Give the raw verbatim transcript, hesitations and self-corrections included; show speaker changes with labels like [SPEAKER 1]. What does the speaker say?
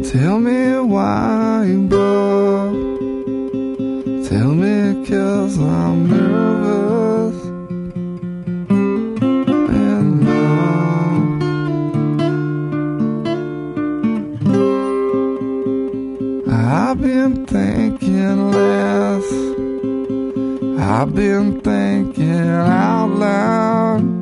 [SPEAKER 1] Tell me why you broke. Tell me 'cause I'm nervous and numb. I've been thinking less. I've been thinking out loud.